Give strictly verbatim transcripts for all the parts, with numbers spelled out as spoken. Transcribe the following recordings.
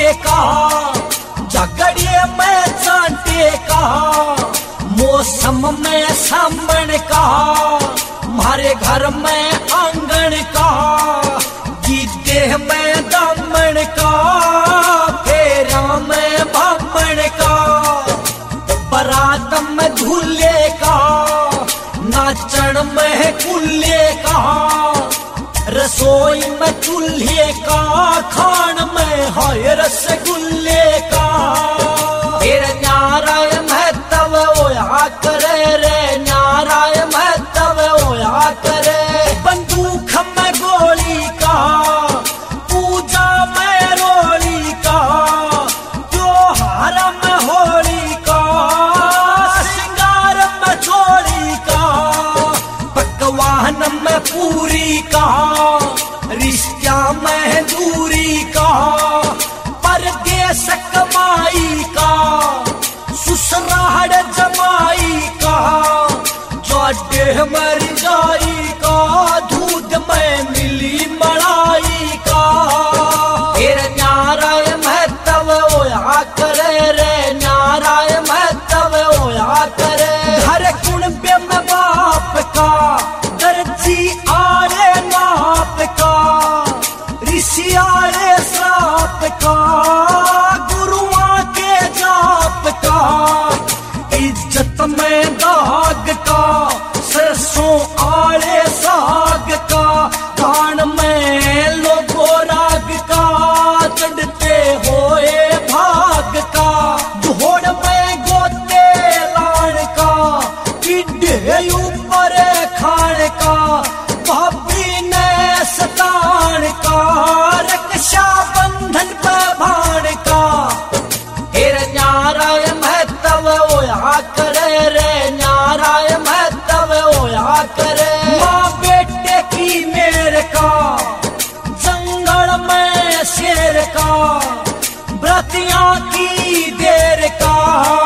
कांटे का, झगड़े में चांटे का, मौसम में सामन का, मारे घर में आंगन का, गीते में दामन का, फेरा में बामन का, बरात में झूले का, नाचन में कुल्ले का, रसोई में चूल्हे का, खान में हाय रसगुल्ले का। फिर न्याराय महतव ओया करे रे, न्याराय महतव ओया करे, बंदूक में गोली का, पूजा में रोली का, त्योहार में होली का, श्रृंगार में चोली का, पकवान में पूरी का, रिश्ता में दूरी का, परदेश कमाई का, ससुराल जमाई का, जोड़े मर जाई का, दूध में मिली मलाई का। फिर न्याराय महतव ओया करे रे, न्याराय महतव ओया करे, घर कुणबे में बाप का, दर्जी आड़े नाप का, ऋषि आड़े श्राप का, गुरुआ के जाप का, इज्जत में दाग का, सरसों आड़े साग का, कान में लोगो राग का, चढ़ते होए भाग का, जोड़ में गोते लान का, किड्ढे ऊपर खान का, भाभी ने सतान का, रक्षा बंधन पे भान का। फिर न्याराय महतव ओया करे रे, न्याराय महतव ओया करे, माँ बेटे की मेर का, जंगल में शेर का, व्रतियां की देर का,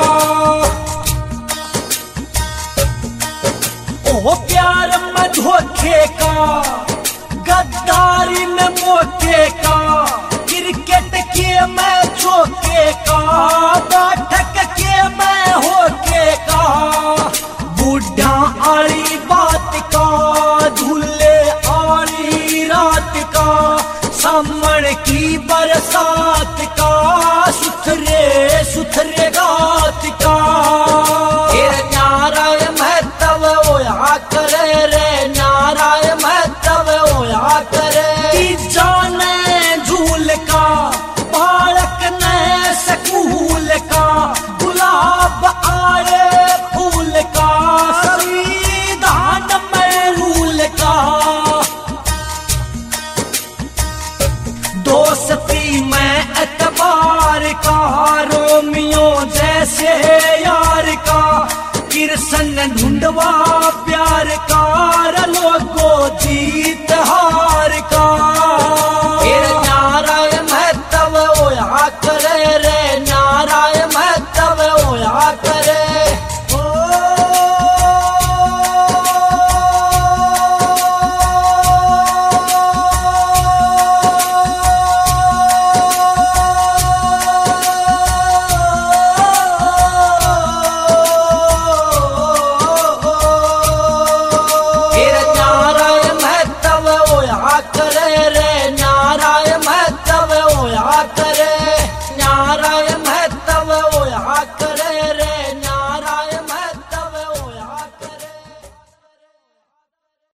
ओ प्यार में धोखे का, गद्दारी में मोके का, क्रिकेट के में चौके का, बैठक के में होके का, बूढ़ा आली बात का, झूले आली रात का, सामन की बरसात का, सुथरे सुथरे गात का। फिर न्याराय महतव ओया करे रे, न्याराय महतव ओया करे, जाने झूल का, बालक ने सकूल का, गुलाब आड़े फूल का, संविधान में रूल का, दोस्ती में एतबार का, रोमियो जैसे यार का, कृष्ण ढूंढवा प्यार का,